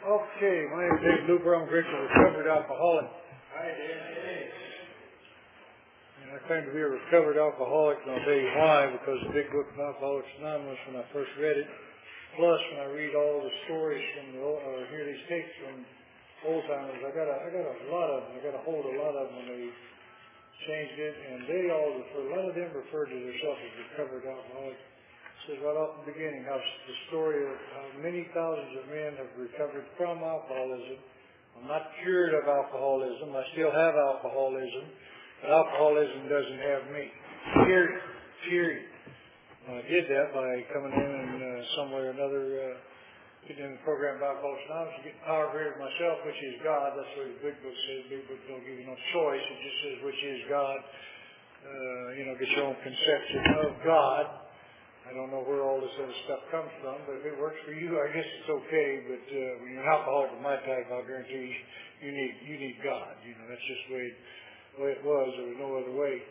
Okay, my name is Dave Looper. I'm a grateful recovered alcoholic. Hi, Dave. And I claim to be a recovered alcoholic, and I'll tell you why, because the Big Book of Alcoholics Anonymous, when I first read it, plus when I read all the stories from or hear these tapes from old timers, I got a lot of them. I got a hold of a lot of them when they changed it, and a lot of them referred to themselves as recovered alcoholics. It says right off the beginning how the story of how many thousands of men have recovered from alcoholism. I'm not cured of alcoholism. I still have alcoholism, but alcoholism doesn't have me. Period. I did that by coming in and some way or another getting in the program of Alcoholics Anonymous and getting power greater than myself, which is God. That's what the Big Book says. The Big Book don't give you no choice. It just says which is God. Get your own conception of God. I don't know where all this other stuff comes from, but if it works for you, I guess it's okay. But when you're an alcoholic of my type, I'll guarantee you need God. That's just the way it was. There was no other way.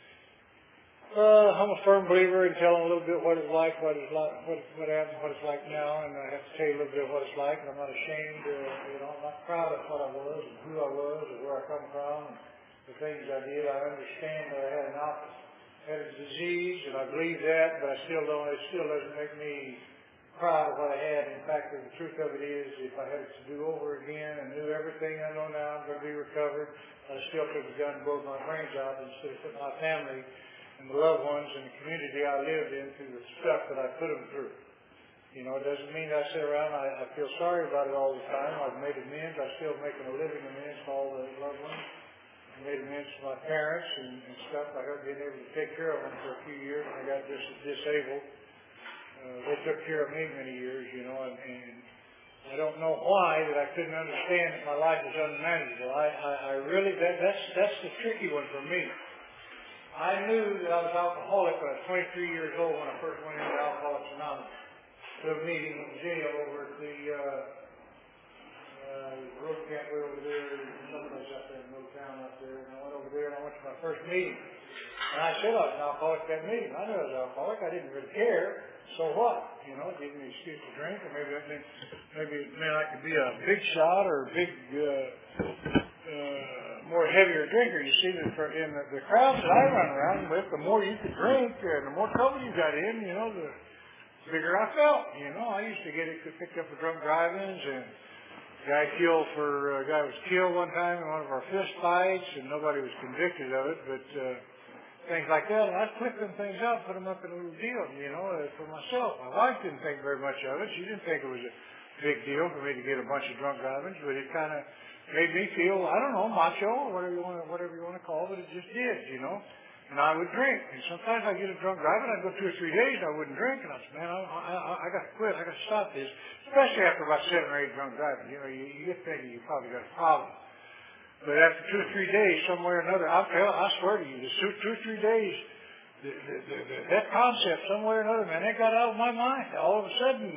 I'm a firm believer in telling a little bit what it's like, what happened, what it's like now, and I have to tell you a little bit of what it's like. And I'm not ashamed. I'm not proud of what I was and who I was or where I come from and the things I did. I understand that I had a disease, and I believe that, but it still doesn't make me proud of what I had. In fact, the truth of it is, if I had it to do over again and knew everything I know now, I'm going to be recovered, I still took a gun and broke my brains out instead of putting my family and the loved ones and the community I lived in through the stuff that I put them through. It doesn't mean that I sit around. I feel sorry about it all the time. I've made amends. I'm still making a living amends to all the loved ones. I made amends to my parents and stuff. I haven't been able to take care of them for a few years when I got disabled. They took care of me many years, and I don't know why that I couldn't understand that my life is unmanageable. I really, that's the tricky one for me. I knew that I was alcoholic when I was 23 years old when I first went into Alcoholics Anonymous to a meeting in jail over at the road camp way over there, someplace out there in Milltown out there, and I went over there and I went to my first meeting. And I said I was an alcoholic at that meeting. I knew I was an alcoholic. I didn't really care. So what? It gave me an excuse to drink, or maybe it meant I could be a big shot or a big, more heavier drinker. You see, that in the crowds that I run around with, the more you could drink and the more trouble you got in, the bigger I felt. I used to get it picked up for drunk drivings, and a guy was killed one time in one of our fist fights, and nobody was convicted of it, but things like that. And I clipped them things out and put them up in a little deal, for myself. My wife didn't think very much of it. She didn't think it was a big deal for me to get a bunch of drunk drivings, but it kind of made me feel, I don't know, macho or whatever you want to call it, but it just did, And I would drink. And sometimes I'd get a drunk driving, I'd go 2 or 3 days, I wouldn't drink, and I'd say, man, I got to quit, I got to stop this. Especially after about 7 or 8 drunk driving. You get thinking you probably got a problem. But after 2 or 3 days, somewhere or another, I swear to you, the 2 or 3 days, that concept somewhere or another, man, that got out of my mind. All of a sudden,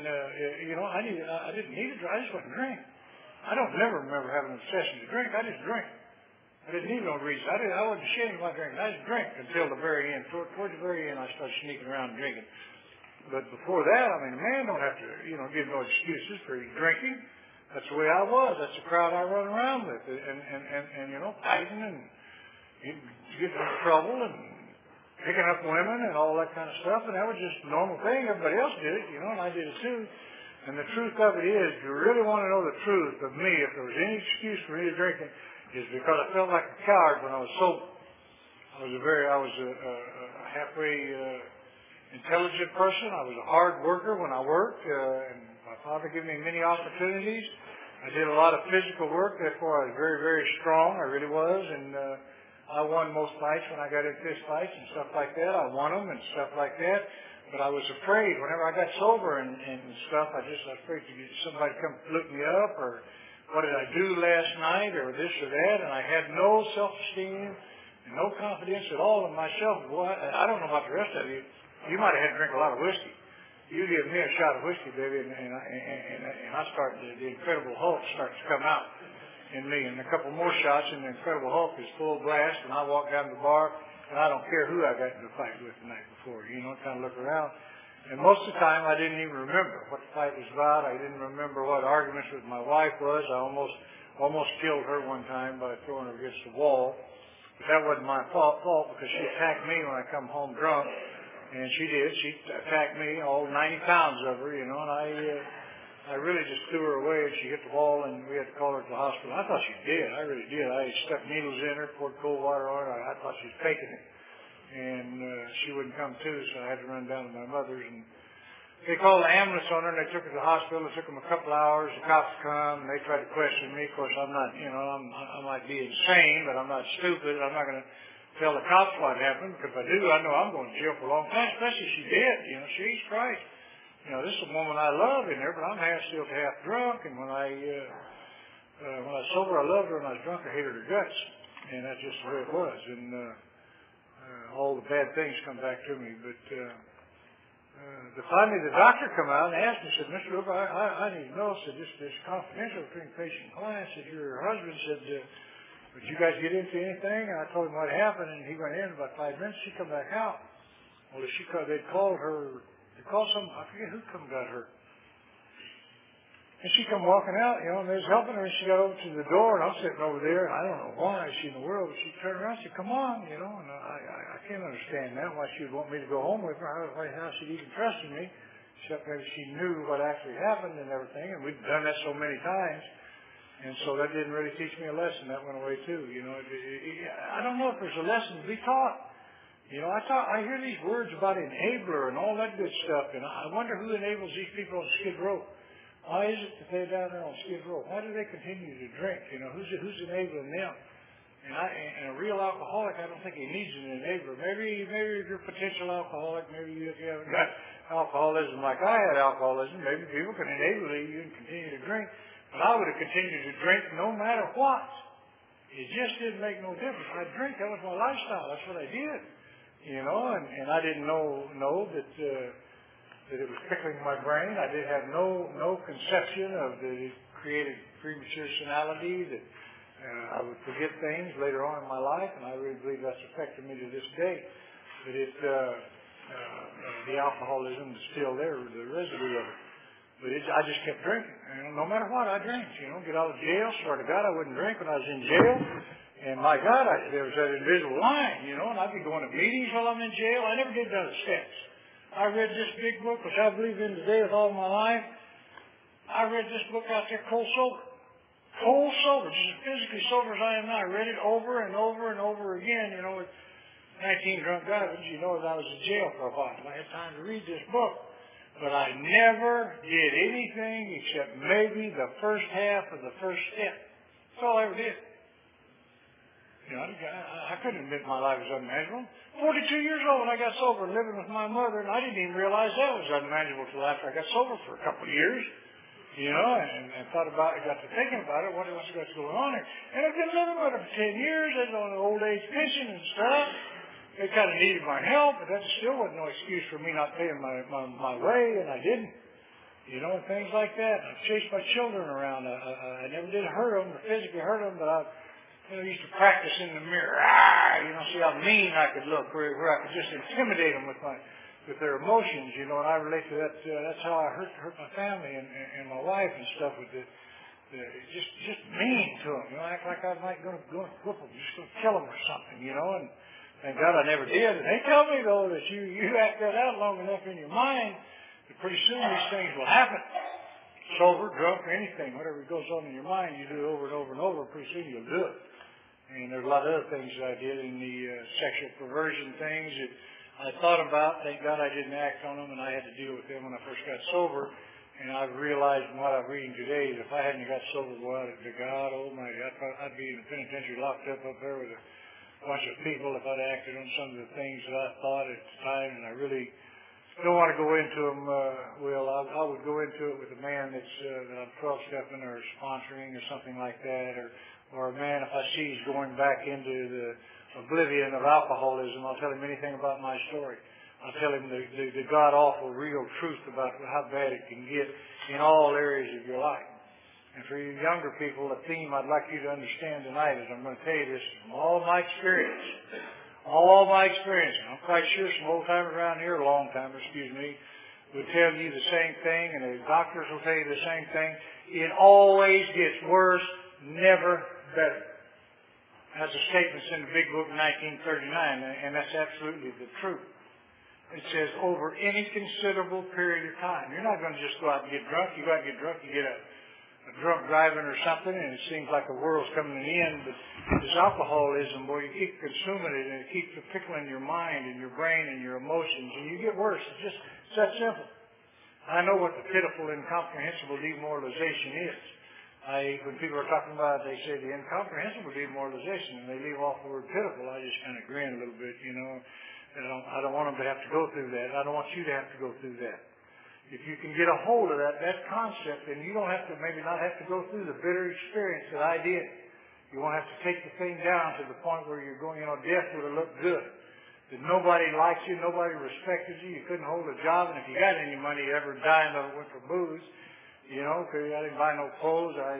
I didn't need to drink. I just wouldn't drink. I don't never remember having an obsession to drink. I just drink. I didn't need no reason. I wasn't ashamed of my drinking. I just drank until the very end. Towards the very end, I started sneaking around and drinking. But before that, a man don't have to, give no excuses for drinking. That's the way I was. That's the crowd I run around with, and fighting and getting in trouble and picking up women and all that kind of stuff. And that was just a normal thing. Everybody else did it, and I did it too. And the truth of it is, if you really want to know the truth of me, if there was any excuse for me to drinking, is because I felt like a coward when I was sober. I was a halfway intelligent person. I was a hard worker when I worked, and my father gave me many opportunities. I did a lot of physical work, therefore I was very, very strong. I really was, and I won most fights when I got in fist fights and stuff like that. I won them and stuff like that. But I was afraid whenever I got sober and stuff. I was afraid to get somebody come look me up, or what did I do last night, or this or that. And I had no self-esteem and no confidence at all in myself. Boy, I don't know about the rest of you. You might have had to drink a lot of whiskey. You give me a shot of whiskey, baby, and I start, the Incredible Hulk starts to come out in me. And a couple more shots, and the Incredible Hulk is full blast, and I walk down to the bar, and I don't care who I got into a fight with the night before. Kind of look around. And most of the time, I didn't even remember what the fight was about. I didn't remember what arguments with my wife was. I almost killed her one time by throwing her against the wall. But that wasn't my fault because she attacked me when I come home drunk. And she did. She attacked me, all 90 pounds of her, and I really just threw her away, and she hit the wall, and we had to call her to the hospital. I thought she did. I really did. I stuck needles in her, poured cold water on her. I thought she was faking it. And she wouldn't come to, so I had to run down to my mother's. And they called the ambulance on her, and they took her to the hospital. It took them a couple hours. The cops come, and they tried to question me. Of course, I'm not, I might be insane, but I'm not stupid. I'm not going to tell the cops what happened, because if I do, I know I'm going to jail for a long time, especially if she's dead. She's Christ. This is a woman I love in there, but I'm still half drunk, and when I was sober, I loved her, and I was drunk, I hated her guts. And that's just the way it was. And all the bad things come back to me. But finally, the doctor come out and asked me, said, Mr. Rupert, I need to know, said, this confidential between patient and client, said, your husband said, did you guys get into anything? And I told him what happened, and he went in about 5 minutes. She come back out. Well, they'd called her. They called I forget who come got her. And she come walking out, and they was helping her, and she got over to the door, and I'm sitting over there, and I don't know why she in the world, but she turned around and said, come on, and I can't understand that, why she would want me to go home with her, how she'd even trusted me, except maybe she knew what actually happened and everything, and we'd done that so many times. And so that didn't really teach me a lesson. That went away too. I don't know if there's a lesson to be taught. I hear these words about enabler and all that good stuff, and I wonder who enables these people on Skid Row. Why is it that they're down there on Skid Row? Why do they continue to drink? Who's enabling them? And a real alcoholic, I don't think he needs an enabler. Maybe if you're a potential alcoholic, maybe if you haven't got alcoholism like I had alcoholism, maybe people can enable you and continue to drink. But I would have continued to drink no matter what. It just didn't make no difference. I'd drink. That was my lifestyle. That's what I did. And I didn't know that it was pickling my brain. I did have no conception of the creative premature senility, that I would forget things later on in my life, and I really believe that's affected me to this day. But the alcoholism is still there, the residue of it. But I just kept drinking. No matter what, I drank. Get out of jail. Swear to God, I wouldn't drink when I was in jail. And my God, there was that invisible line, and I'd be going to meetings while I'm in jail. I never did the other steps. I read this big book, which I believe in today with all my life. I read this book out there, Cold Sober. Cold Sober, just as physically sober as I am now. I read it over and over and over again, with 19 drunk drivers, that I was in jail for a while. I had time to read this book. But I never did anything except maybe the first half of the first step. That's all I ever did. I couldn't admit my life was unmanageable. 42 years old when I got sober, living with my mother, and I didn't even realize that was unmanageable until after I got sober for a couple of years. And thought about it, got to thinking about it, what's going on here. And I've been living with her for 10 years, and on an old age pension and stuff. They kind of needed my help, but that still wasn't no excuse for me not paying my way, and I didn't. And things like that. I chased my children around. I never did hurt them or physically hurt them, but I used to practice in the mirror. See how mean I could look, where I could just intimidate them with their emotions, and I relate to that. That's how I hurt my family and my wife and stuff with it. Just mean to them, act like I might going to whoop them, just going to kill them or something, and thank God I never did. And they tell me, though, that you act that out long enough in your mind that pretty soon these things will happen. Sober, drunk, or anything, whatever goes on in your mind, you do it over and over and over, pretty soon you'll do it. And there's a lot of other things that I did in the sexual perversion things that I thought about. Thank God I didn't act on them, and I had to deal with them when I first got sober. And I've realized from what I'm reading today that if I hadn't got sober, boy, to God Almighty, I'd be in the penitentiary locked up there with a bunch of people if I'd acted on some of the things that I thought at the time, and I really don't want to go into them. I would go into it with a man that I'm 12-stepping or sponsoring or something like that, or a man if I see he's going back into the oblivion of alcoholism, I'll tell him anything about my story. I'll tell him the God-awful real truth about how bad it can get in all areas of your life. And for you younger people, the theme I'd like you to understand tonight is I'm going to tell you this from all my experience. All my experience. I'm quite sure some old-timers around here, long-timers, will tell you the same thing, and the doctors will tell you the same thing. It always gets worse, never better. That's a statement in the Big Book in 1939, and that's absolutely the truth. It says over any considerable period of time. You're not going to just go out and get drunk. You go out and get drunk, you get a drunk driving or something, and it seems like the world's coming to an end. But this alcoholism, boy, you keep consuming it, and it keeps pickling your mind and your brain and your emotions, and you get worse. It's that simple. I know what the pitiful, incomprehensible demoralization is. When people are talking about it, they say the incomprehensible demoralization, and they leave off the word pitiful. I just kind of grin a little bit, you know. I don't want them to have to go through that. I don't want you to have to go through that. If you can get a hold of that concept, then you don't have to, maybe not have to go through the bitter experience that I did. You won't have to take the thing down to the point where you're going, death would have looked good. That nobody likes you, nobody respected you, you couldn't hold a job, and if you got any money, you ever dying of it went for booze. Because I didn't buy no clothes. I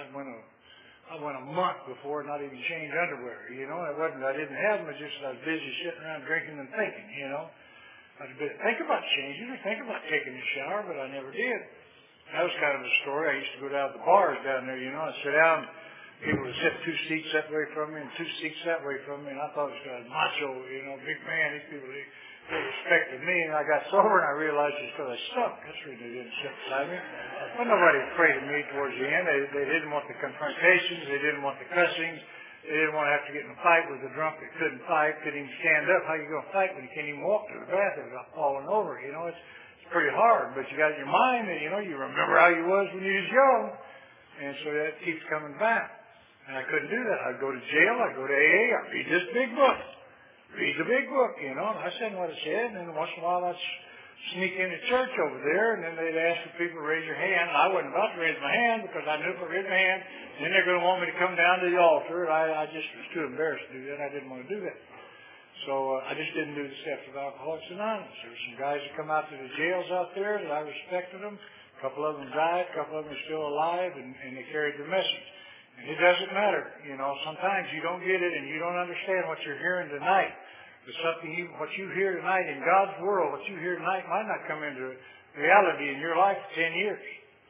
went a month before not even change underwear. I didn't have them. It's just I was busy sitting around drinking and thinking. I was think about changing or think about taking a shower, but I never did. That was kind of a story. I used to go down to the bars down there. I'd sit down. People would sit 2 seats that way from me and 2 seats that way from me, and I thought it was macho, big man. These people, they respected me, and I got sober, and I realized it's because I stunk. That's the reason they didn't sit beside me. But nobody was afraid of me towards the end. They didn't want the confrontations. They didn't want the cussings. They didn't want to have to get in a fight with a drunk that couldn't fight, couldn't even stand up. How you going to fight when you can't even walk to the bathroom without falling over? It's pretty hard, but you got in your mind that, you remember how you was when you was young. And so that keeps coming back. And I couldn't do that. I'd go to jail. I'd go to AA. I'd read this big book. Read the big book, And I said what it said. And then once in a while I'd sneak into church over there. And then they'd ask for people to raise their hand. And I wasn't about to raise my hand because I knew if I raised my hand, then they're going to want me to come down to the altar. And I just was too embarrassed to do that. I didn't want to do that. So I just didn't do the steps of Alcoholics Anonymous. There were some guys that come out to the jails out there that I respected them. A couple of them died. A couple of them are still alive. And they carried the message. And it doesn't matter, sometimes you don't get it and you don't understand what you're hearing tonight. But what you hear tonight in God's world, what you hear tonight might not come into reality in your life for 10 years.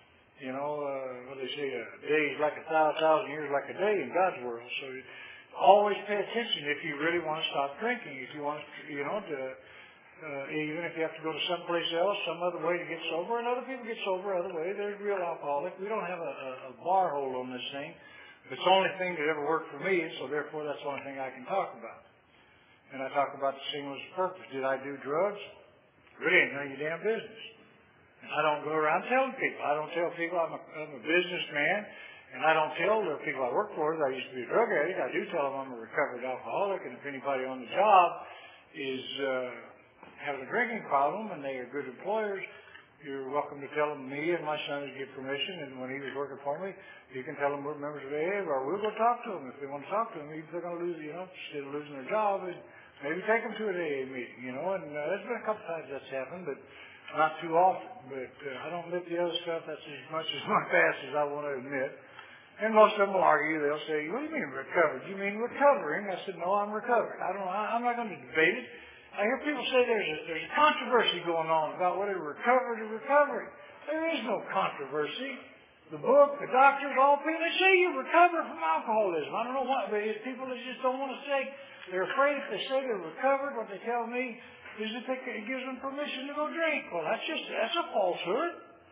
What they say, a day is like 1,000 years like a day in God's world. So always pay attention if you really want to stop drinking. If you want even if you have to go to someplace else, some other way to get sober, and other people get sober other way. There's real alcoholics. We don't have a bar hole on this thing. It's the only thing that ever worked for me, so therefore that's the only thing I can talk about. And I talk about the singleness purpose. Did I do drugs? Really ain't none of your damn business. And I don't go around telling people. I don't tell people I'm a businessman, and I don't tell the people I work for that I used to be a drug addict. I do tell them I'm a recovered alcoholic, and if anybody on the job is having a drinking problem and they are good employers, you're welcome to tell them me and my son would give permission, and when he was working for me, you can tell them we're members of AA, or we'll go talk to them if they want to talk to them. Even if they're going to lose, instead of losing their job, and maybe take them to an AA meeting, And there's been a couple times that's happened, but not too often. But I don't admit the other stuff. That's as much as my past as I want to admit. And most of them will argue. They'll say, "What do you mean recovered? You mean recovering?" I said, "No, I'm recovered. I'm not going to debate it." I hear people say there's a controversy going on about whether recovered or recovery. There is no controversy. The book, the doctors, all people, they say you recover from alcoholism. I don't know why, but it's people that just don't want to say. They're afraid if they say they're recovered, what they tell me is that it gives them permission to go drink. Well, that's a falsehood.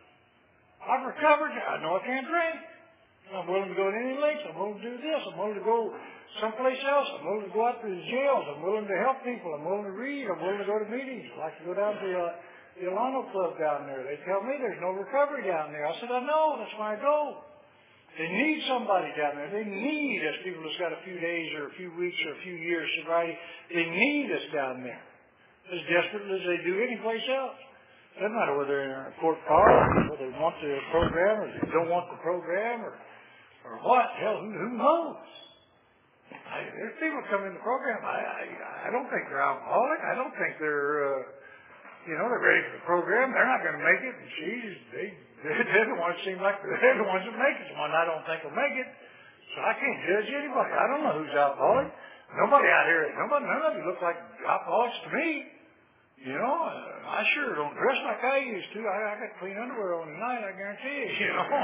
I've recovered. I know I can't drink. I'm willing to go to any lengths. I'm willing to do this. I'm willing to go someplace else. I'm willing to go out to the jails. I'm willing to help people. I'm willing to read. I'm willing to go to meetings. I like to go down to the Alano Club down there. They tell me there's no recovery down there. I said, I know. That's my goal. They need somebody down there. They need us, people that's got a few days or a few weeks or a few years sobriety. They need us down there as desperately as they do anyplace else. Doesn't matter whether they're in a court car, or whether they want the program, or they don't want the program, or what. Hell, who knows? There's people come in the program. I don't think they're alcoholic. I don't think they're, they're ready for the program. They're not going to make it. And they're the ones seem like they're the ones that make it. The one I don't think will make it. So I can't judge anybody. I don't know who's alcoholic. Nobody out here, none of you look like alcoholics to me. You know, I sure don't dress like I used to. I got clean underwear on tonight, I guarantee you, you know.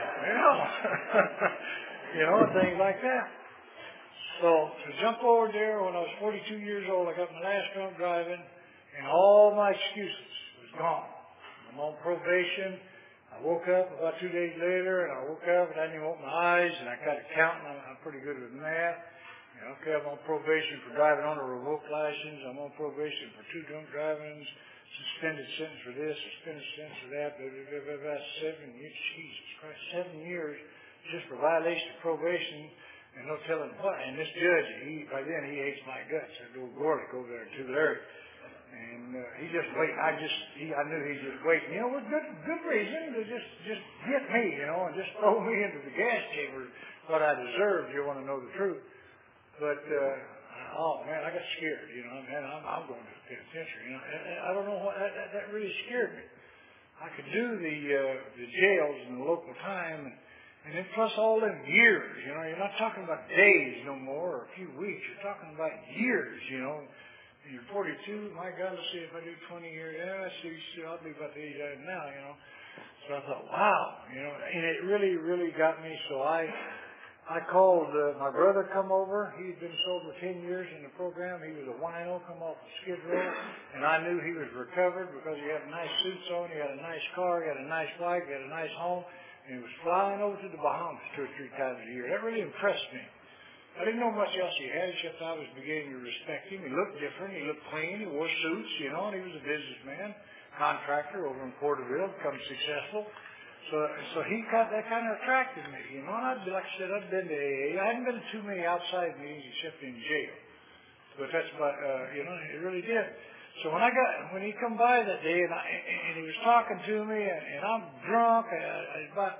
You know, things like that. So to jump over there when I was 42 years old, I got my last drunk driving, and all my excuses was gone. I'm on probation. I woke up about 2 days later, and I woke up and I didn't even open my eyes, and I got counting. I'm pretty good with math. Okay, I'm on probation for driving on a revoked license. I'm on probation for 2 drunk drivings, suspended sentence for this, suspended sentence for that. 7 years, Jesus Christ, 7 years just for violation of probation and no telling what. And this judge, by then he hates my guts. That old Gorlick over there too, Larry. And he just waiting. I knew he just waiting. You know, with good reason to just get me, you know, and just throw me into the gas chamber. What I deserved. You want to know the truth. But, oh man, I got scared, you know, man, I'm going to the penitentiary, you know, and I don't know what, that really scared me. I could do the jails and the local time, and then plus all them years, you know, you're not talking about days no more, or a few weeks, you're talking about years, you know. You're 42, my God, let's see if I do 20 years, I'll be about the age I am now, you know. So I thought, wow, you know, and it really, really got me, so I called my brother come over. He'd been sober 10 years in the program. He was a wino, come off of Skid Row. And I knew he was recovered because he had nice suits on. He had a nice car. He had a nice wife. He had a nice home. And he was flying over to the Bahamas 2 or 3 times a year. That really impressed me. I didn't know much else he had, except I was beginning to respect him. He looked different. He looked clean. He wore suits, you know, and he was a businessman, contractor over in Porterville, become successful. So he that kind of attracted me, you know. And like I said, I'd been to AA. I hadn't been to too many outside meetings except in jail. But that's about, you know, it really did. So when he come by that day and he was talking to me and I'm drunk, about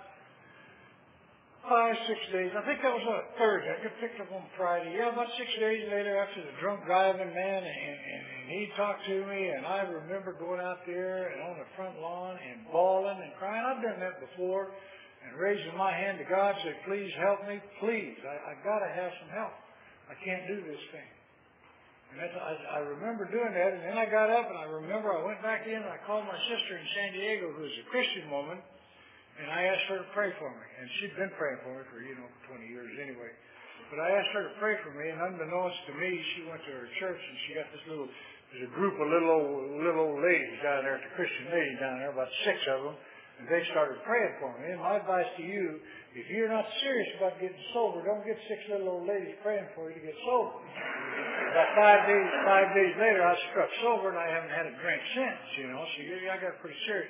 5, 6 days. I think that was a Thursday. I got picked up on Friday. Yeah, about 6 days later after the drunk driving, man, and he talked to me, and I remember going out there and on the front lawn and bawling and crying. I've done that before, and raising my hand to God, said, please help me, please. I got to have some help. I can't do this thing. And I remember doing that, and then I got up, and I remember I went back in, and I called my sister in San Diego, who's a Christian woman, and I asked her to pray for me. And she'd been praying for me for, 20 years anyway. But I asked her to pray for me, and unbeknownst to me, she went to her church, and she got there's a group of little old ladies down there, the Christian ladies down there, about 6 of them, and they started praying for me. And my advice to you, if you're not serious about getting sober, don't get 6 little old ladies praying for you to get sober. About 5 days later, I struck sober, and I haven't had a drink since, you know. So I got pretty serious.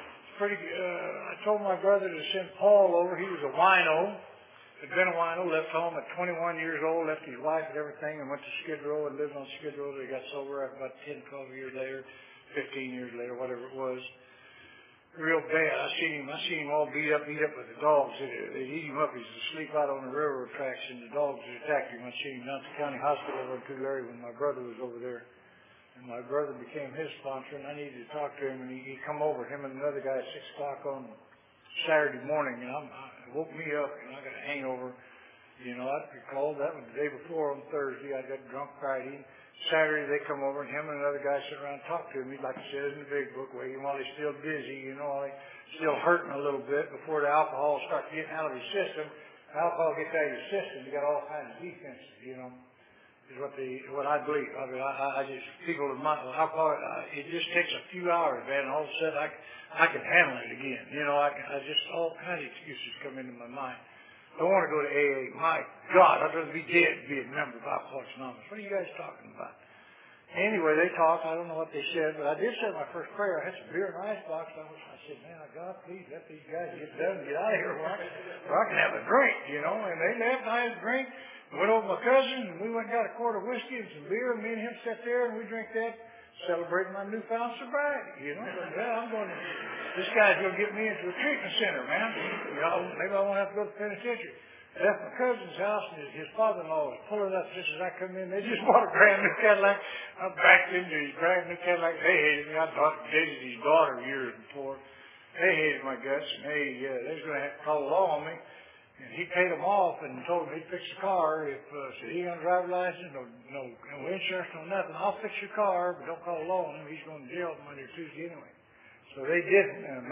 I told my brother to send Paul over. He was a wino, had been a wino, left home at 21 years old, left his wife and everything, and went to Skid Row and lived on Skid Row. They got sober about 10, 12 years later, 15 years later, whatever it was. Real bad. I seen him all beat up with the dogs. They'd eat him up. He was asleep out on the railroad tracks, and the dogs had attacked him. I seen him down at the county hospital over in Tulare when my brother was over there. And my brother became his sponsor, and I needed to talk to him, and he come over, him and another guy at 6 o'clock on Saturday morning, and it woke me up, and I got a hangover. You know, I recall that was the day before on Thursday. I got drunk Friday. Saturday they come over, and him and another guy sit around and talk to me, like it says in the big book, waiting while he's still dizzy, you know, while he's still hurting a little bit before the alcohol starts getting out of his system. Alcohol gets out of your system, you got all kinds of defenses, you know. Is what I believe. I mean, I just, people of my alcohol, it just takes a few hours, man, and all of a sudden I can handle it again. You know, I just, all kinds of excuses come into my mind. I don't want to go to AA. My God, I'd rather be dead than be a member of Alcoholics Anonymous. What are you guys talking about? Anyway, they talked. I don't know what they said, but I did say my first prayer. I had some beer in an icebox. I said, man, God, please let these guys get done and get out of here where I can have a drink, you know. And they left. I had a drink. Went over to my cousin, and we went and got a quart of whiskey and some beer, and me and him sat there, and we drank that, celebrating my newfound sobriety, you know. But, yeah, this guy's going to get me into a treatment center, man. You know, maybe I won't have to go to the penitentiary. I left my cousin's house, and his father-in-law was pulling up just as I come in. They just bought a brand new Cadillac. I backed into his brand new Cadillac. They hated me. I dated his daughter years before. They hated my guts, and they was going to have to call the law on me. And he paid them off and told them he'd fix the car. If said he ain't got a driver's license, no insurance, no nothing. I'll fix your car, but don't call a law on him. He's going to jail Monday or Tuesday anyway. So they didn't. And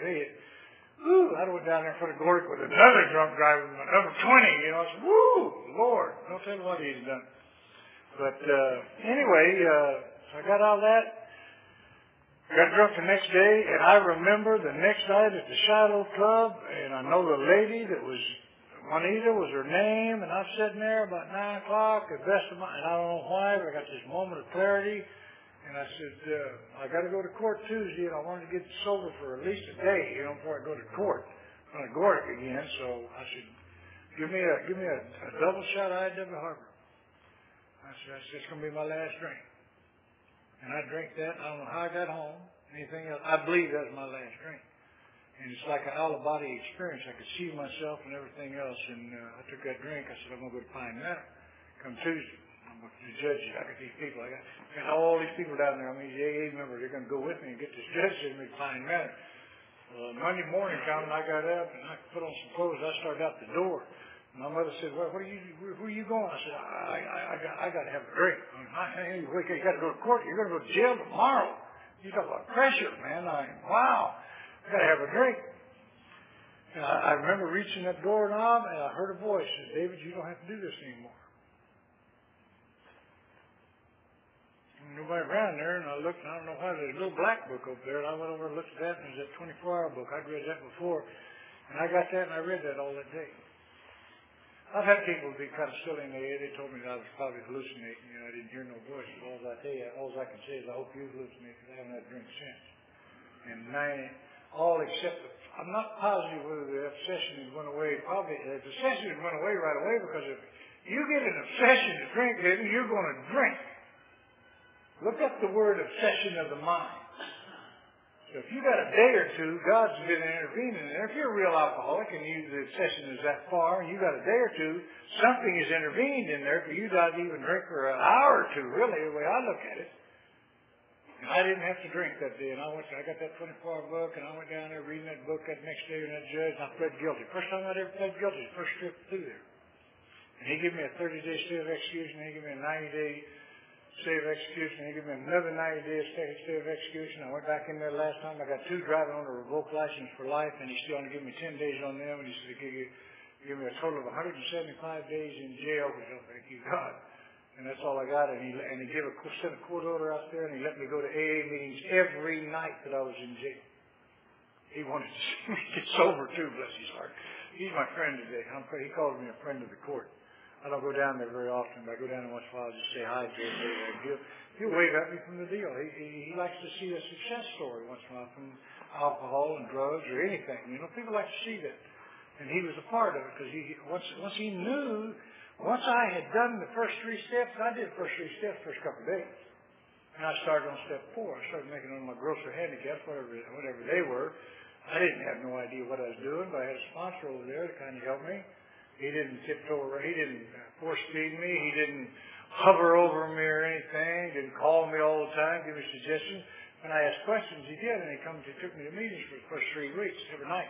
I went down there in front of Gordick with another drunk driver, number 20. I said, woo, Lord, don't tell me what he's done. But anyway, so I got all that. Got drunk the next day, and I remember the next night at the Shiloh Club, and I know the lady that was, Juanita was her name, and I'm sitting there about 9 o'clock, and I don't know why, but I got this moment of clarity, and I said, I got to go to court Tuesday, and I wanted to get sober for at least a day, before I go to court. I'm going to Gordick again, so I said, give me a double shot of IW Harbor. I said, it's going to be my last drink. And I drank that. I don't know how I got home. Anything else. I believe that was my last drink. And it's like an out-of-body experience. I could see myself and everything else. And I took that drink. I said, I'm going to go to Pine Manor. Come Tuesday. I'm going to the judges. I got these people. I got all these people down there. I mean, the AA members, they're going to go with me and get this judge in me to Pine Manor. Monday morning come, and I got up and I put on some clothes. I started out the door. My mother said, well, where are you going? I said, I got to have a drink. You got to go to court. You're going to go to jail tomorrow. You talk about pressure, man. Wow. I got to have a drink. And I remember reaching that doorknob, and I heard a voice. Says, David, you don't have to do this anymore. And nobody around there, and I looked, and I don't know why, there's a little black book over there, and I went over and looked at that, and it was that 24-hour book. I'd read that before. And I got that, and I read that all that day. I've had people be kind of silly in the air. They told me that I was probably hallucinating. I didn't hear no voice. All I tell you, all I can say is I hope you hallucinate because I haven't had a drink since. And all except, I'm not positive whether the obsession has went away. Probably the obsession has went away right away because if you get an obsession to drink, baby, you're going to drink. Look up the word obsession of the mind. So if you got a day or two, God's been intervening there. If you're a real alcoholic and the obsession is that far and you got a day or two, something is intervened in there for you not to even drink for an hour or two, really, the way I look at it. And I didn't have to drink that day. And I got that 24-hour book, and I went down there reading that book that next day with that judge, and I pled guilty. First time I'd ever pled guilty, the first trip through there. And he gave me a 30-day stay of execution, and he gave me a 90-day stay of execution. He gave me another 90-day stay of execution. I went back in there last time. I got 2 driving on a revoked license for life, and he still only gave me 10 days on them. And he said he'd give me a total of 175 days in jail, which I thank you, God. And that's all I got. And he sent a court order out there, and he let me go to AA meetings every night that I was in jail. He wanted to see me get sober too, bless his heart. He's my friend today. He calls me a friend of the court. I don't go down there very often, but I go down there once in a while just say hi to him. He'll wave at me from the deal. He likes to see a success story once in a while from alcohol and drugs or anything. People like to see that. And he was a part of it because once he knew, once I had done the first 3 steps, I did the first 3 steps first couple of days. And I started on step 4. I started making on my grosser handicaps, whatever they were. I didn't have no idea what I was doing, but I had a sponsor over there that kind of helped me. He didn't tiptoe around. He didn't force feed me. He didn't hover over me or anything. Didn't call me all the time, give me suggestions. When I asked questions, he did, and he took me to meetings for the first 3 weeks every night.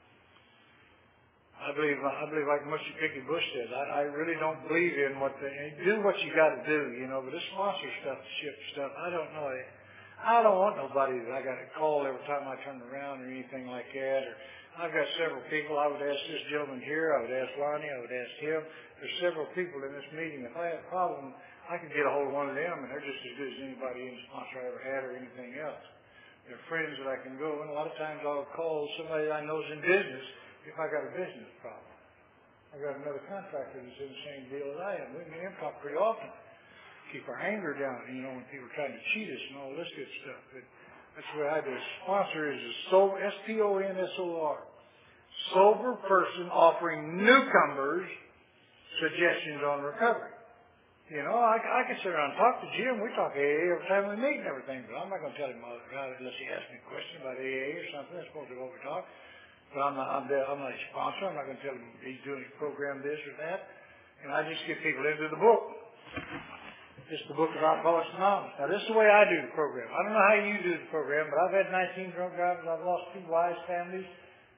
I believe like Mushy Picky Bush says. I really don't believe in do what you got to do, But this sponsor stuff, ship stuff, I don't know. I don't want nobody that I got to call every time I turn around or anything like that. Or I've got several people. I would ask this gentleman here. I would ask Lonnie. I would ask him. There's several people in this meeting. If I have a problem, I can get a hold of one of them, and they're just as good as anybody in the sponsor I ever had or anything else. They're friends that I can go, and a lot of times I'll call somebody I know is in business if I got a business problem. I got another contractor that's in the same deal as I am. We and him talk pretty often. Keep our anger down, when people are trying to cheat us and all this good stuff. That's the way I do. Sponsor is a sober, SPONSOR, sober person offering newcomers suggestions on recovery. I can sit around and talk to Jim. We talk AA every time we meet and everything, but I'm not going to tell him about it unless he asks me a question about AA or something. That's supposed to be what we talk. But I'm not a sponsor. I'm not going to tell him he's doing his program this or that. And I just get people into the book. It's the book of Alcoholics Anonymous. Now, this is the way I do the program. I don't know how you do the program, but I've had 19 drunk drivers. I've lost 2 wives, families.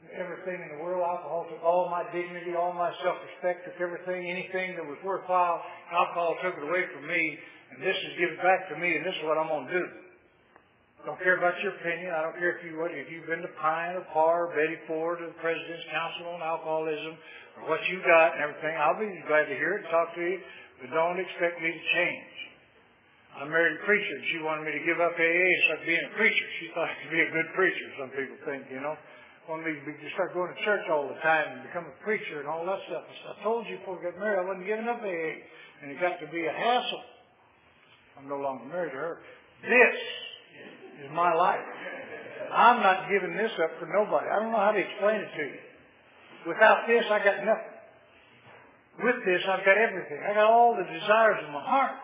everything in the world. Alcohol took all my dignity, all my self-respect, took everything, anything that was worthwhile. Alcohol took it away from me, and this is given back to me, and this is what I'm going to do. Don't care about your opinion. I don't care if you've been to Pine or Parr or Betty Ford or the President's Council on Alcoholism or what you got and everything. I'll be glad to hear it and talk to you, but don't expect me to change. I married a preacher, and she wanted me to give up AA and start being a preacher. She thought I could be a good preacher, some people think, you know. Wanted me to start going to church all the time and become a preacher and all that stuff. I told you before we got married I wasn't giving up AA, and it got to be a hassle. I'm no longer married to her. This is my life. I'm not giving this up for nobody. I don't know how to explain it to you. Without this, I got nothing. With this, I've got everything. I got all the desires of my heart.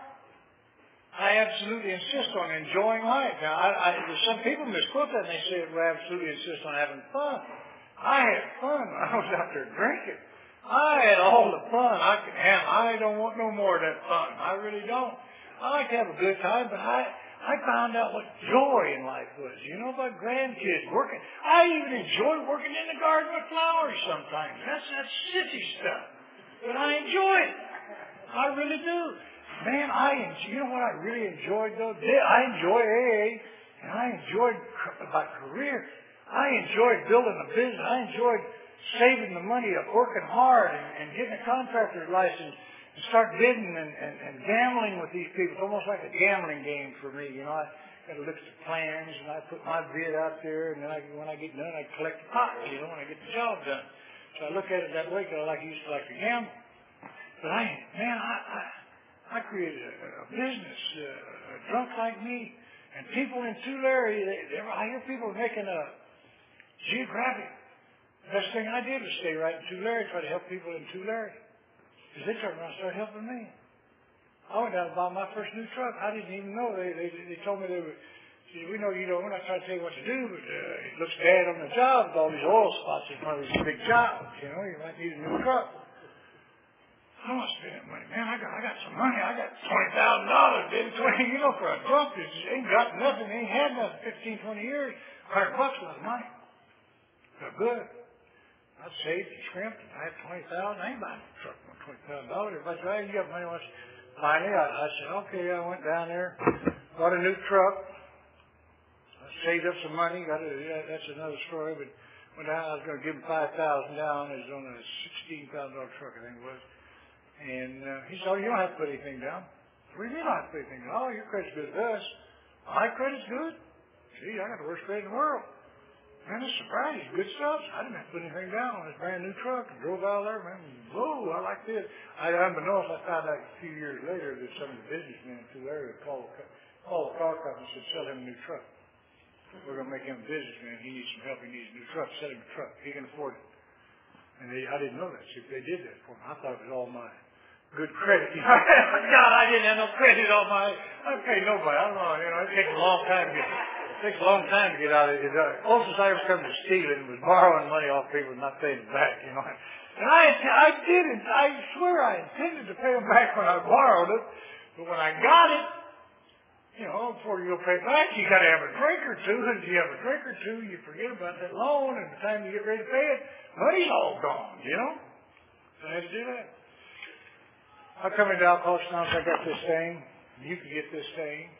I absolutely insist on enjoying life. Now, some people misquote that and they say, we absolutely insist on having fun. I had fun when I was out there drinking. I had all the fun I could have. I don't want no more of that fun. I really don't. I like to have a good time, but I found out what joy in life was. You know, about grandkids working. I even enjoy working in the garden with flowers sometimes. That's city stuff. But I enjoy it. I really do. Man, you know what I really enjoyed, though? I enjoy AA, and I enjoyed my career. I enjoyed building a business. I enjoyed saving the money of working hard and getting a contractor's license and start bidding and gambling with these people. It's almost like a gambling game for me. You know, I got to look at the plans, and I put my bid out there, and then when I get done, I collect the pot, you know, when I get the job done. So I look at it that way because I used to like to gamble. But I created a business, drunk like me, and people in Tulare. I hear people making a geographic. The best thing I did was stay right in Tulare, try to help people in Tulare, because they turned around and started helping me. I went down to buy my first new truck. I didn't even know. They told me they were. See, we know you don't. We're not trying to tell you what to do, but it looks bad on the job with all these oil spots in front of these big jobs. You know, you might need a new truck. I want to spend that money. Man, I got some money. I got $20,000, didn't 20, you know, for a drunk that ain't got nothing, ain't had nothing 15, 20 years. $100 was a lot of money. Felt good. I saved and scrimped. I had $20,000. I ain't buying a truck for $20,000. Everybody's right. You got money. Finally, I said, okay, I went down there, bought a new truck. I saved up some money. That's another story, but went down. I was going to give him $5,000 down. It was on a $16,000 truck, I think it was. And he said, oh, you don't have to put anything down. What do you mean I don't have to put anything down? Oh, your credit's good with us. My credit's good? Gee, I got the worst credit in the world. Man, this is surprising. Good stuff. I didn't have to put anything down on this brand new truck. And drove out there, man. Whoa, I like this. Unbeknownst, I found out a few years later that some of the businessmen in Tulare called the car company and said, sell him a new truck. We're going to make him a businessman. He needs some help. He needs a new truck. Sell him a truck. He can afford it. And I didn't know that. See, they did that for me. I thought it was all mine. Good credit. God, I didn't have no credit on my. I paid nobody. I don't know. You know, it takes a long time to get out of it. The closest I ever come to stealing was borrowing money off people and not paying them back. You know, and I didn't. I swear I intended to pay them back when I borrowed it, but when I got it, you know, before you go pay it back, you got to have a drink or two. And if you have a drink or two, you forget about that loan, and by the time you get ready to pay it, money's all gone. You know, so I had to do that. I come into Alcoholics Anonymous, I got this thing. You can get this thing.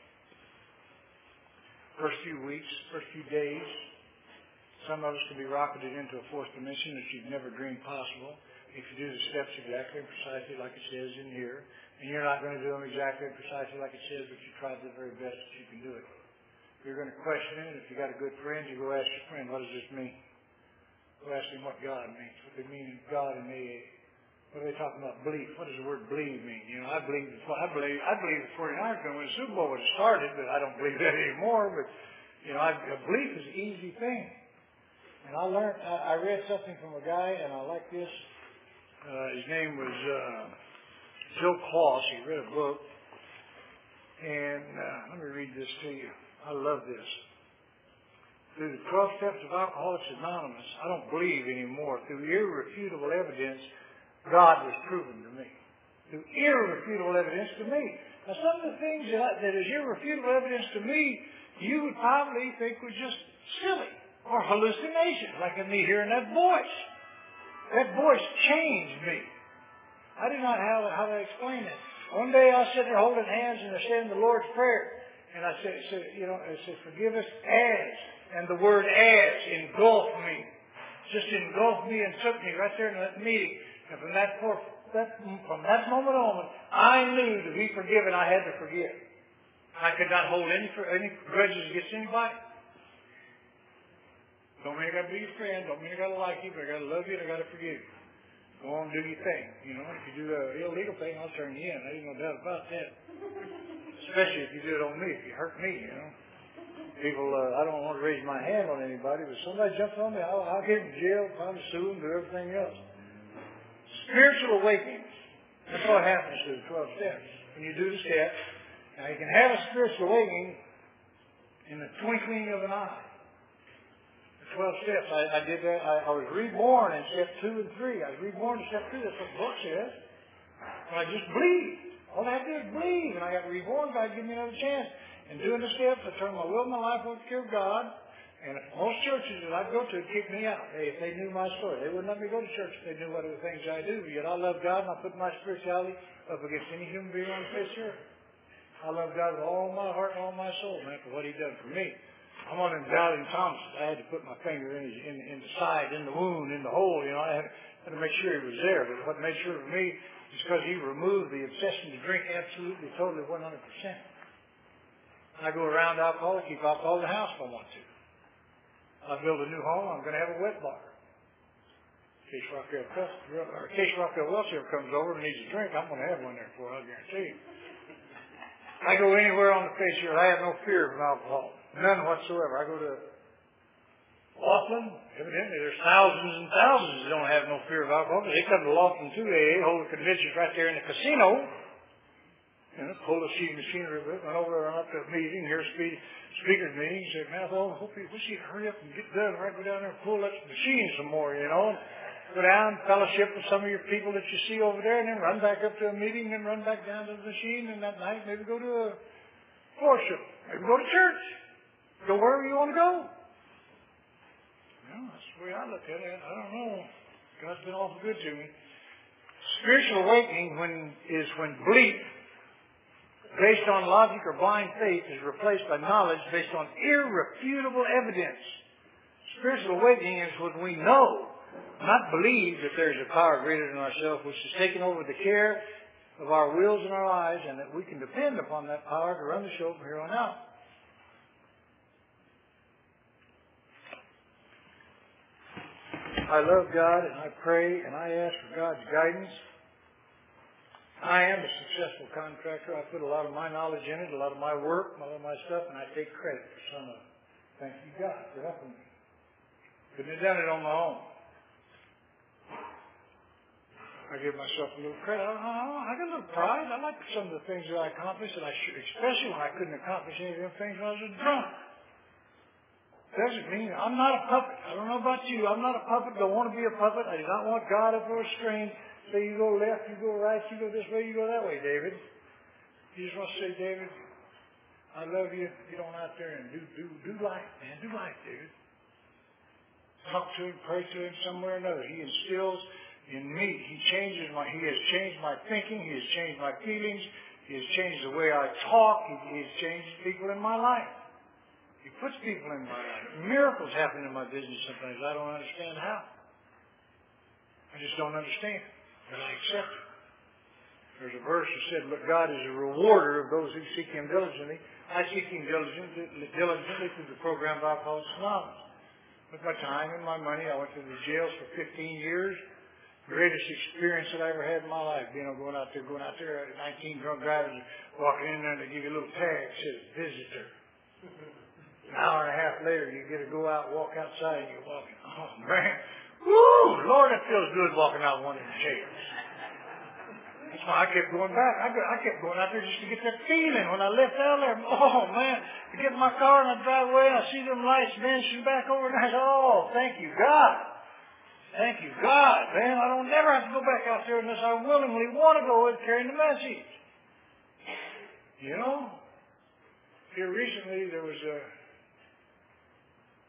First few weeks, first few days. Some of us can be rocketed into a fourth dimension that you've never dreamed possible. If you do the steps exactly and precisely like it says in here. And you're not going to do them exactly and precisely like it says, but you try the very best that you can do it. If you're going to question it, if you got a good friend, you go ask your friend, what does this mean? Go ask him what God means, what they mean in God and AA. What are they talking about? Belief. What does the word believe mean? You know, I believe the 49ers going to win the Super Bowl when it started, but I don't believe that anymore. But you know, belief is an easy thing. And I read something from a guy, and I like this. His name was Joe Kloss. He read a book, and let me read this to you. I love this. Through the 12 steps of Alcoholics Anonymous, I don't believe anymore. Through irrefutable evidence, God was proven to me. Through irrefutable evidence to me. Now, some of the things that is irrefutable evidence to me, you would probably think was just silly. or hallucinations, like in me hearing that voice. That voice changed me. I did not know how to explain it. One day I was sitting there holding hands and I said the Lord's Prayer. And I said, it said, forgive us as. And the word as engulfed me. Just engulfed me and took me right there in that meeting. And from that moment on, I knew to be forgiven, I had to forgive. I could not hold any grudges against anybody. Don't mean I got to be your friend. Don't mean I got to like you, but I got to love you and I got to forgive you. Go on and do your thing. You know, if you do an illegal thing, I'll turn you in. I ain't no doubt about that. Especially if you do it on me, if you hurt me, you know. People, I don't want to raise my hand on anybody, but somebody jumps on me, I'll get in jail, probably sue them, do everything else. Spiritual awakenings. That's what happens to the 12 steps. When you do the steps, now you can have a spiritual awakening in the twinkling of an eye. 12 steps. I did that. I was reborn in step 2 and 3. I was reborn in step 2. That's what the book says. And I just believed. All I had to do is believe. And I got reborn. God gave me another chance. And doing the steps, I turned my will and my life over to the care of God. And most churches that I'd go to would kick me out. Hey, if they knew my story. They wouldn't let me go to church if they knew what other things I do. Yet I love God and I put my spirituality up against any human being on the face of earth. I love God with all my heart and all my soul, man, for what He done for me. I'm on him Doubting Thomas. I had to put my finger in the side, in the wound, in the hole. You know, I had to make sure he was there. But what made sure for me is because he removed the obsession to drink absolutely, totally, 100%. I go around alcohol, keep alcohol in the house if I want to. I build a new home, I'm going to have a wet bar. In case Rockwell Welch ever comes over and needs a drink, I'm going to have one there for I'll guarantee you. I go anywhere on the face of the earth. I have no fear of alcohol. None whatsoever. I go to Laughlin. Evidently, there's thousands and thousands that don't have no fear of alcohol. They come to Laughlin too. They hold conventions right there in the casino. You know, pull the machinery with it. Went over there and up to a meeting. Here's speaker's meeting. Said, man, I wish he'd hurry up and get done. Right, go down there and pull that machine some more, you know. Go down, fellowship with some of your people that you see over there, and then run back up to a meeting, and run back down to the machine, and that night maybe go to a worship. Maybe go to church. Go wherever you want to go. Well, that's the way I look at it. I don't know. God's been awful good to me. Spiritual awakening is when belief based on logic or blind faith is replaced by knowledge based on irrefutable evidence. Spiritual awakening is when we know, not believe, that there's a power greater than ourselves which has taken over the care of our wills and our lives, and that we can depend upon that power to run the show from here on out. I love God and I pray and I ask for God's guidance. I am a successful contractor. I put a lot of my knowledge in it, a lot of my work, a lot of my stuff, and I take credit for some of it. Thank you, God, for helping me. Couldn't have done it on my own. I give myself a little credit. I got a little pride. I like some of the things that I accomplished, and I should, especially when I couldn't accomplish any of them things when I was a drunk. Doesn't mean I'm not a puppet. I don't know about you. I'm not a puppet. Don't want to be a puppet. I do not want God up on a string. Say you go left, you go right, you go this way, you go that way, David. You just want to say, David, I love you. Get on out there and do life, man. Do life, David. Talk to him, pray to him somewhere or another. He instills in me. He has changed my thinking. He has changed my feelings. He has changed the way I talk. He has changed people in my life. He puts people in my life. Miracles happen in my business sometimes. I don't understand how. I just don't understand. But I accept it. There's a verse that said, "Look, God is a rewarder of those who seek Him diligently." I seek Him diligently through the program of Alcoholics Anonymous. With my time and my money, I went to the jails for 15 years. Greatest experience that I ever had in my life. You know, going out there, 19 drunk drivers walking in there and they give you a little tag that says visitor. An hour and a half later, you get to go out, walk outside, and you're walking. Oh, man. Woo! Lord, it feels good walking out one of the jails. That's why I kept going back. I kept going out there just to get that feeling. When I left out there, oh, man. I get in my car and I drive away and I see them lights vanishing back over and I say, oh, thank you, God. Thank you, God, man. I don't never have to go back out there unless I willingly want to go and carry the message. You know? Here recently, there was a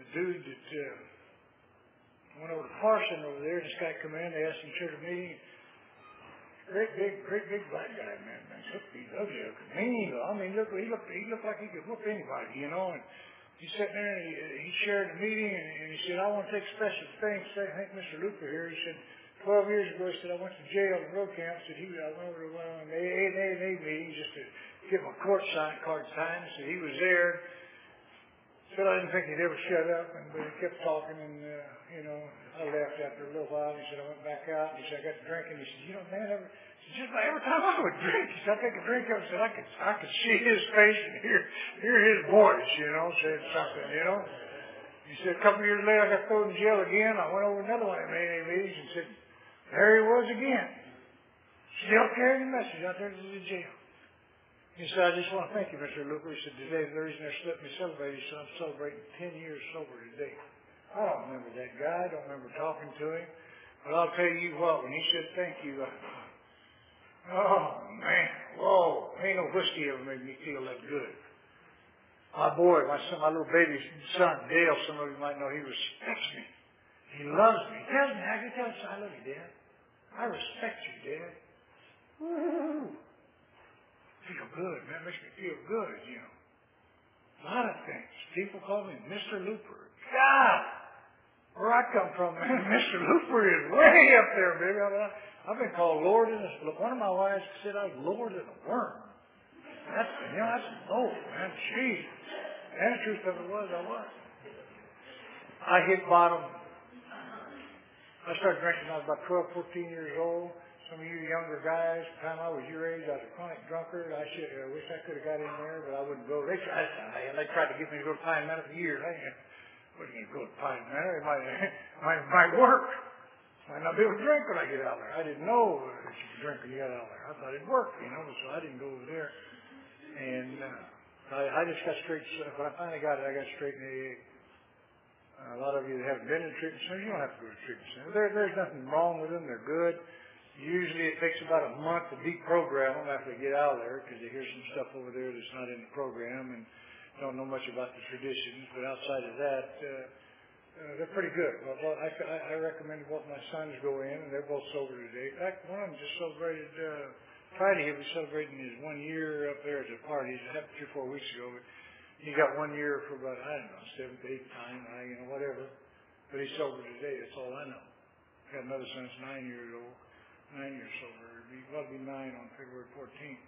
dude that went over to Parson over there. This guy come in. They asked him to a meeting. Great big black guy, man. He's ugly, mean. I mean, he looked like he could whoop anybody, you know. And he sat there and he shared the meeting, and he said, I want to take special thanks. I think Mr. Looper here. He said, 12 years ago, he said, I went to jail in road camp. Said I went over to one of the AA meetings just to get my court card signed. Said he was there. Said I didn't think he'd ever shut up, but he kept talking, and you know, I left after a little while. He said I went back out, and he said I got to drinking. He said, you know, man, just about every time I would drink, he said I take a drink of it. He said I could see his face and hear his voice, you know, saying something, you know. He said a couple of years later I got thrown in jail again. I went over another one of the AA meetings and said, there he was again, still carrying the message out there to the jail. He said, I just want to thank you, Mr. Looper. He said, today the reason they're letting me celebrate, he said, I'm celebrating 10 years sober today. I don't remember that guy. I don't remember talking to him. But I'll tell you what, when he said thank you, I thought, oh, man, whoa, ain't no whiskey ever made me feel that good. My boy, my little baby son, Dale, some of you might know, he respects me. He loves me. He tells me, I can tell him, I love you, Dad. I respect you, Dad. Woo-hoo. Feel good, man. It makes me feel good, you know. A lot of things. People call me Mr. Looper. God! Where I come from, man, Mr. Looper is way up there, baby. I've been called Lord in this. Look, one of my wives said I was Lord in a worm. That's low, man. Jeez. And the truth of it was, I was. I hit bottom. I started drinking when I was about 12, 14 years old. Some of you younger guys, the time I was your age, I was a chronic drunkard. I wish I could have got in there, but I wouldn't go. They tried to get me to go to Pine Manor for years. I wasn't going to go to Pine Manor. It might work. Might not be able to drink when I get out there. I didn't know that you could drink when you got out there. I thought it'd work, you know, so I didn't go over there. And I just got straight. When I finally got it, I got straight in AA. A lot of you that haven't been in treatment centers, you don't have to go to treatment centers. There's nothing wrong with them. They're good. Usually it takes about a month to deprogram them after they get out of there because they hear some stuff over there that's not in the program and don't know much about the traditions. But outside of that, they're pretty good. Well, I recommend both my sons go in, and they're both sober today. In fact, one of them just celebrated, Friday he was celebrating his 1 year up there at the party. It happened 3 or 4 weeks ago. But he got 1 year for about, I don't know, 7th, 8th time, you know, whatever. But he's sober today. That's all I know. Got another son that's 9 years old. 9 years sober. It'll be 9 on February 14th.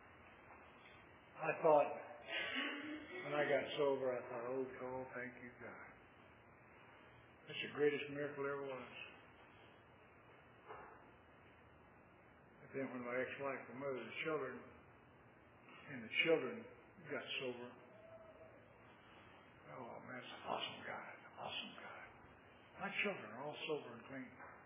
I thought, when I got sober, I thought, oh, thank you, God. That's the greatest miracle there was. But then when my ex-wife, the mother of the children, and the children got sober, oh, man, it's an awesome God. Awesome God. My children are all sober and clean.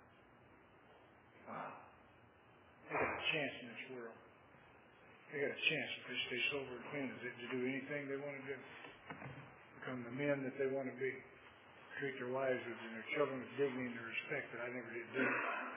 Wow. They got a chance in this world. They got a chance if they stay sober and clean to do anything they want to do. Become the men that they want to be. Treat their wives and their children with dignity and respect that I never did do.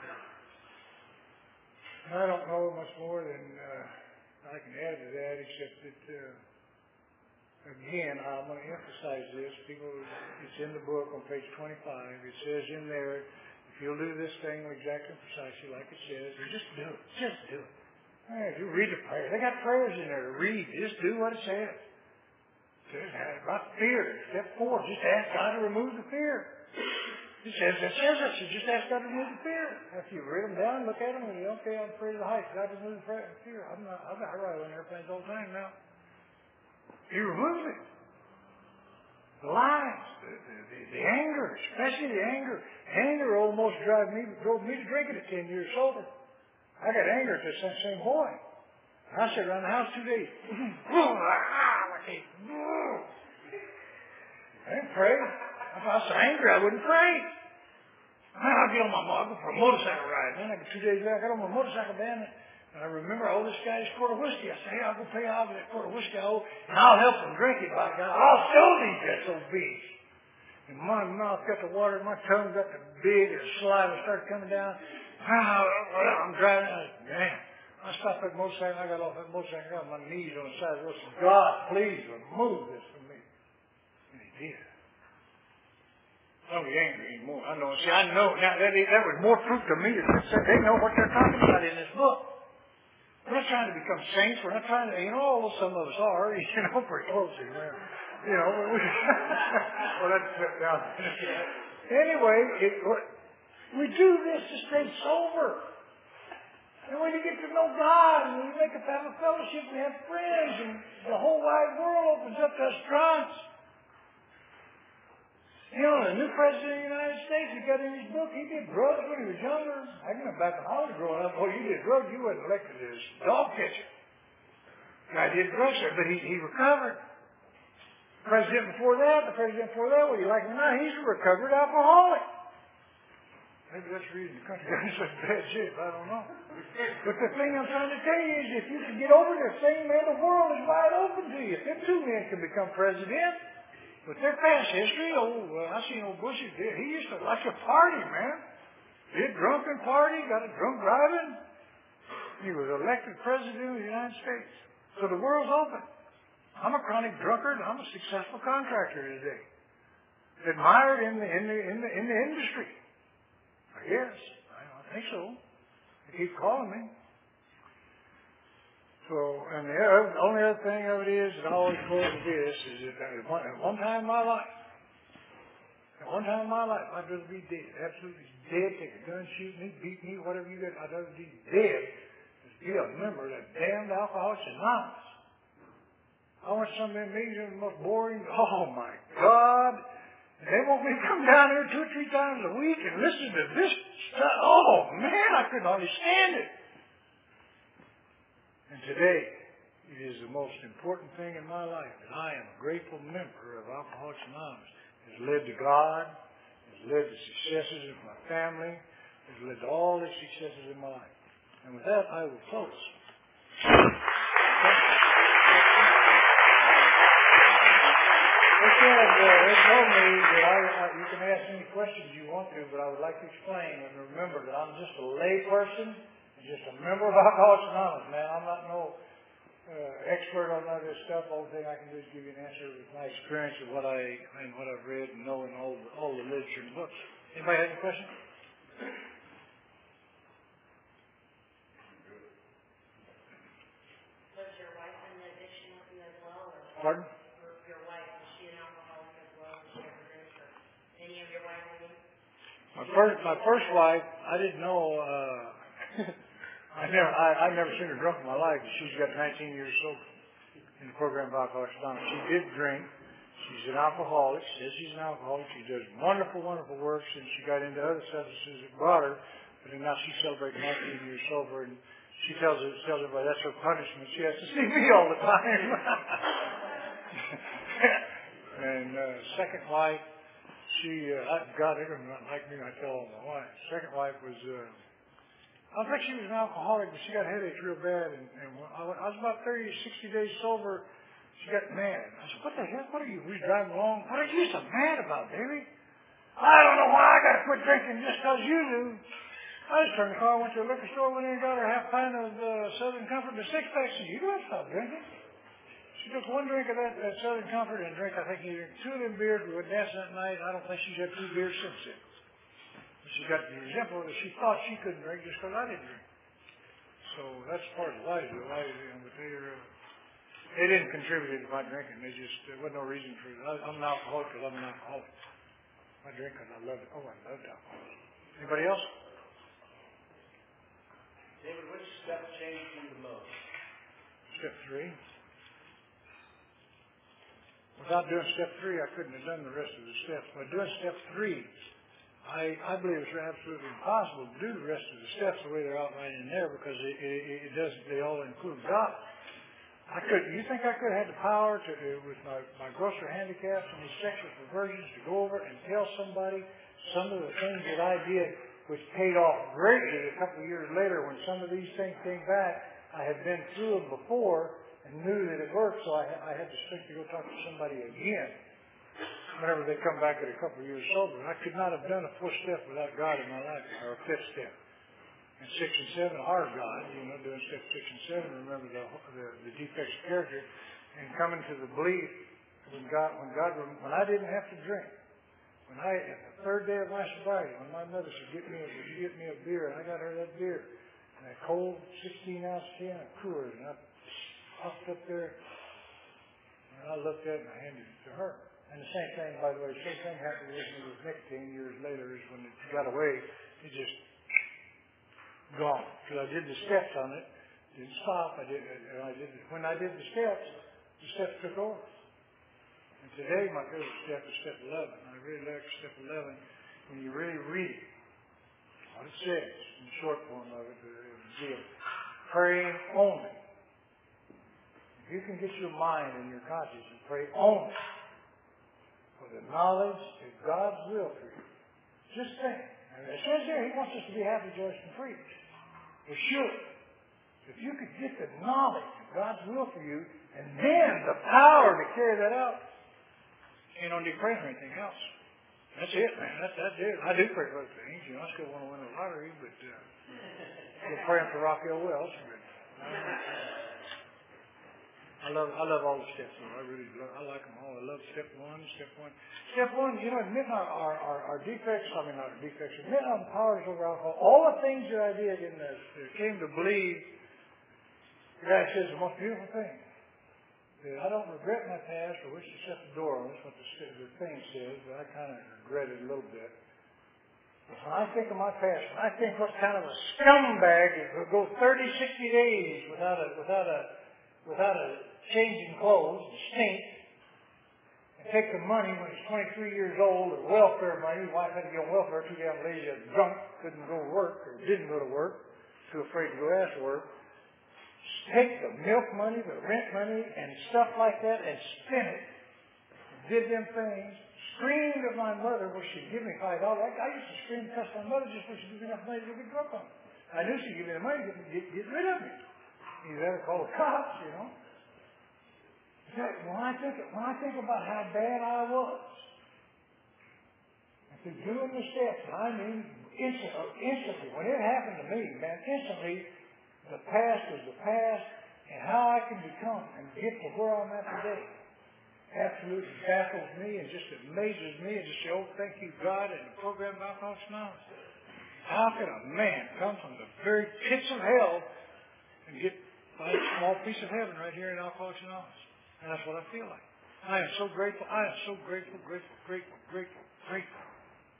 And I don't know much more than I can add to that, except that, again, I'm going to emphasize this. People, it's in the book on page 25. It says in there, if you'll do this thing exactly precisely like it says, just do it. Just do it. Hey, you read the prayer. They got prayers in there to read. Just do what it says. It says about fear. Step 4, just ask God to remove the fear. It says it. So just ask God to remove the fear. After you read them down, look at them, and you okay, I'm afraid of the heights. God remove the fear. I ride on airplanes all the time now. He removes it. The lies, the anger, especially the anger. Anger almost drove me to drinking at 10 years sober. I got anger at this same boy. I sat around the house 2 days. I didn't pray. If I was so angry, I wouldn't pray. I'd get on I'd go for a motorcycle ride. Then 2 days later, I got on my motorcycle van, and I remember I owe this guy this quart of whiskey. I said, hey, I'll go pay off that quart of whiskey I owe, and I'll help him drink it, by God. I'll show these SOBs. And my mouth got the water, my tongue got the big, and saliva started coming down. I'm driving. Man, I stopped that motorcycle. I got off that motorcycle. I got on my knees on the side of the road. I said, God, please remove this from me. And he did. be angry anymore. I know. See, I know. Now, that was more proof to me that they know what they're talking about in this book. We're not trying to become saints. We're not trying to, although some of us are, pretty close anyway. Well, that's down. Anyway, we do this to stay sober. And when you get to know God, and when you make a family fellowship, we have friends, and the whole wide world opens up to us drunks. The new president of the United States, he got in his book, he did drugs when he was younger. I remember back when I was growing up, you did drugs, you wasn't elected as dog catcher. Guy did drugs, but he recovered. The president before that, whether you like him or not, he's a recovered alcoholic. Maybe that's the reason the country got in such bad shape. I don't know. But the thing I'm trying to tell you is if you can get over this thing, man, the world is wide open to you. If them two men can become president, with their past history, I seen old Bush, he used to like to party, man. Did drunken party, got a drunk driving. He was elected president of the United States. So the world's open. I'm a chronic drunkard. I'm a successful contractor today. Admired in the industry. Yes, I think so. They keep calling me. So, and the only other thing of it is, and I always close with this, is that at one time in my life, I'd rather be dead, absolutely dead, take a gun, shoot me, beat me, whatever you got, I'd rather be dead than be a member of that damned Alcoholics Anonymous. I went to some of them meetings, the most boring, oh my God. They want me to come down here 2 or 3 times a week and listen to this stuff. Oh, man, I couldn't hardly stand it. And today, it is the most important thing in my life that I am a grateful member of Alcoholics Anonymous. It's led to God. It's led to successes of my family. It's led to all the successes in my life. And with that, I will close. They told me that you can ask any questions you want to, but I would like to explain and remember that I'm just a lay person, just a member of Alcoholics Anonymous, man. I'm not no expert on none of this stuff. The only thing I can do is give you an answer with my experience of what I've read and know in all the literature and books. Anybody have any questions? Was your wife in the addiction as well? Pardon? My first wife, I didn't know. I never seen her drunk in my life. She's got 19 years sober in the program of Alcoholics Anonymous. She did drink. She's an alcoholic. She says she's an alcoholic. She does wonderful, wonderful work since she got into other substances that brought her. But now she's celebrating 19 years sober, and she tells everybody that's her punishment. She has to see me all the time. And second wife. God, everyone like me, I tell all my wife. Second wife was, I think she was an alcoholic, but she got headaches real bad. And I was about 30 or 60 days sober. She got mad. I said, what the hell? What are you? We driving along. What are you so mad about, baby? I don't know why I got to quit drinking just because you do. I just turned the car, went to a liquor store, went in and got her half pint of Southern Comfort and a six-pack. She said, you don't stop drinking. She took one drink of that Southern Comfort and I think he drank 2 of them beers. We went dancing that night. I don't think she's had 2 beers since then. She got the resentment that she thought she couldn't drink just because I didn't drink. So that's part of the lies. But they didn't contribute to my drinking. There wasn't no reason for it. I'm an alcoholic because I'm an alcoholic. I drink because I love it. Oh, I loved alcohol. Anybody else? David, which step changed you the most? Step 3. Without doing step 3, I couldn't have done the rest of the steps. By doing step 3, I believe it's absolutely impossible to do the rest of the steps the way they're outlined in there because it doesn't. They all include God. You think I could have had the power to, with my grosser handicaps and these sexual perversions, to go over and tell somebody some of the things that I did, which paid off greatly a couple of years later when some of these things came back. I had been through them before and knew that it worked, so I had the strength to go talk to somebody again whenever they come back at a couple of years sober. I could not have done a 4th step without God in my life, or a 5th step. And 6 and 7 are God, doing step 6 and 7, remember the defects of character, and coming to the belief when I didn't have to drink, the third day of my sobriety, when my mother said, get me a beer, and I got her that beer, and a cold 16-ounce can of Coors, and I popped up there, and I looked at it and I handed it to her. And the same thing, by the way, the same thing happened with me with nicotine years later, is when it got away, it just gone. Because I did the steps on it, didn't stop. When I did the steps took over. And today, my favorite step is step 11. I really like step 11 when you really read it. What it says in the short form of it, praying only. If you can get your mind and your conscience and pray only for the knowledge of God's will for you. Just think. It says here, He wants us to be happy, joyous, and free. Well, sure. If you could get the knowledge of God's will for you, and then the power to carry that out, you don't need to pray for anything else. That's it, man. That's it. I do pray for other things. You know, I still want to win the lottery, but I'm praying for Raquel Wells. I love all the steps. I really I like them all. I love step one. Step one, you know, admitting our defects. Admitting our powers over alcohol. All the things that I did came to believe. The guy says the most beautiful thing. I don't regret my past or wish to shut the door on. That's what the thing says, but I kind of regret it a little bit. But when I think of my past, when I think what kind of a scumbag who go 30, 60 days without a changing clothes, and stink, and take the money when he's 23 years old, or welfare money, his wife had to get on welfare, too damn lazy, drunk, couldn't go to work, or didn't go to work, too afraid to go ask work. Take the milk money, the rent money, and stuff like that, and spend it. Did them things. Screamed at my mother where she'd give me $5. I used to scream and cuss my mother just when she'd give me enough money to get drunk on. I knew she'd give me the money to get rid of me. You better call the cops, you know. When I think about how bad I was, and through doing the steps, I mean, instantly, when it happened to me, man, instantly, the past is the past, and how I can become and get to where I'm at today absolutely baffles me and just amazes me, and just say, oh, thank you, God, and the program of Alcoholics Anonymous. How can a man come from the very pits of hell and get by a small piece of heaven right here in Alcoholics Anonymous? And that's what I feel like. I am so grateful. I am so grateful.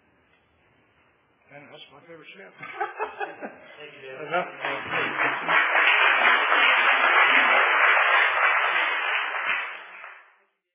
And that's my favorite step. Thank you, David. Enough.